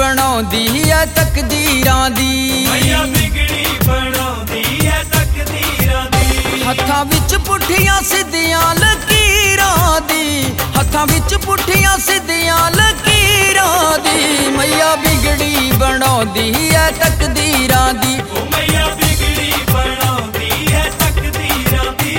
बनाउंदी है तकदीरां दी। मैया बिगड़ी बनाउंदी है तकदीरां दी। हत्थां विच पुठियां सिद्धियां लकीरां दी, हत्थां विच पुठियां सिद्धियां लकीरां दी। मैया बिगड़ी बनाउंदी है तकदीरां दी। ओ मैया बिगड़ी बनाउंदी है तकदीरां दी।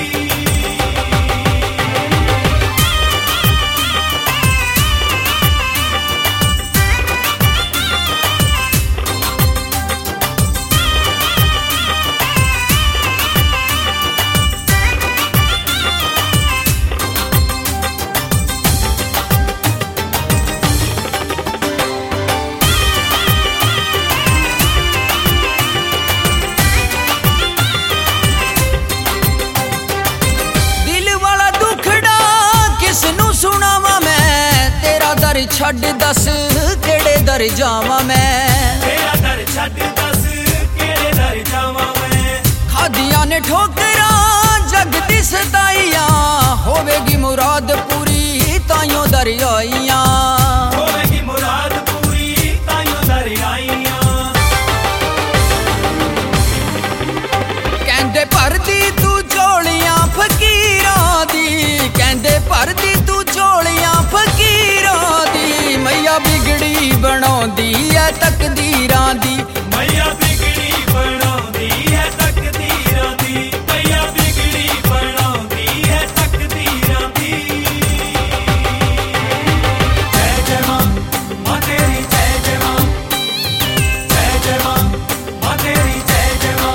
छड़ दस केड़े दर जावां मैं, तेरा दर छड़ दस केड़े दर जावां मैं। खादियां ने ठोकरां जग दी सताइयां, होवेगी मुराद पूरी ताइयों दर आइयां, होवेगी मुराद पूरी ताइयों दर आइयां। कहंदे भरदी तू झोलियां फकीरां दी, कहंदे भरदी तू झोलियां फकीरां दी। मैया बिगड़ी बनाउंदी है तकदीरां दी। मैया बिगड़ी बनाउंदी है तकदीरां दी। मैया बिगड़ी बनाउंदी है तकदीरां दी। जय जय मां, मां तेरी जय जय मां। जय जय मां, मां तेरी जय जय मां।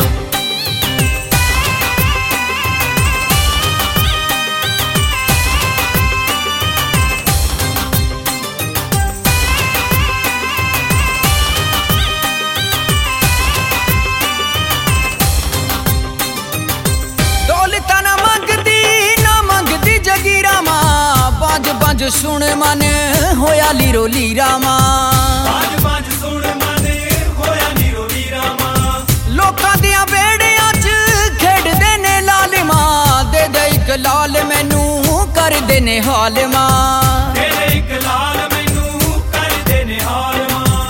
सुन मन होया लीरो लीरा मां, बाज बाज सुन मन होया लीरो लीरा मां। लोकां दियां बेड़ियां च खेडदे ने लाल मां, दे दे इक लाल मैनू कर दे ने हाल मां, दे दे इक लाल मैनू कर दे ने हाल मां।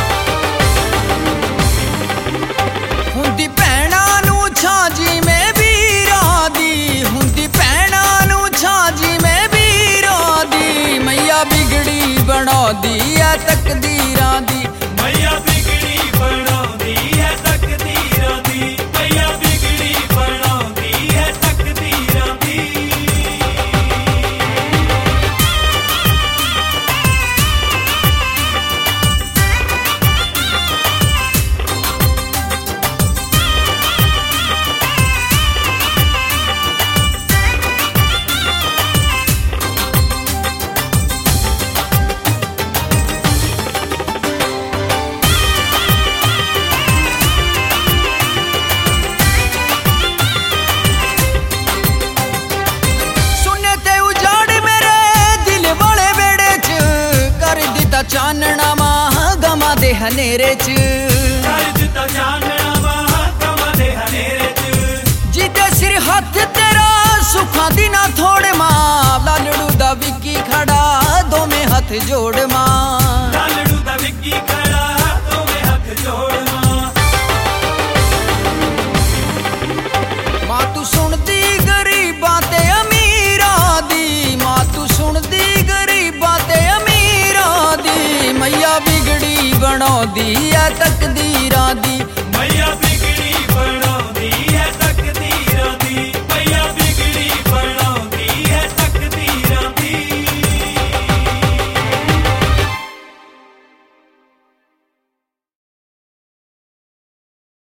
हुंदी भैणां नू छांजी में वीरां दी, हुंदी भैणां नू छांजी में बिगड़ी बनाउंदी है तकदीरां दी। मैया बिगड़ी बनाउंदी है तकदीरां दी। मैया बिगड़ी बनाउंदी है तकदीरां दी। चानना मां गमा दे हनेरे च, कर दिता चानना मां गमा दे हनेरे च। जिते सिर हथ तेरा सुखा दी ना थोड़े मां, लालड़ू दा विकी खड़ा दोवें हथ जोड़ मां,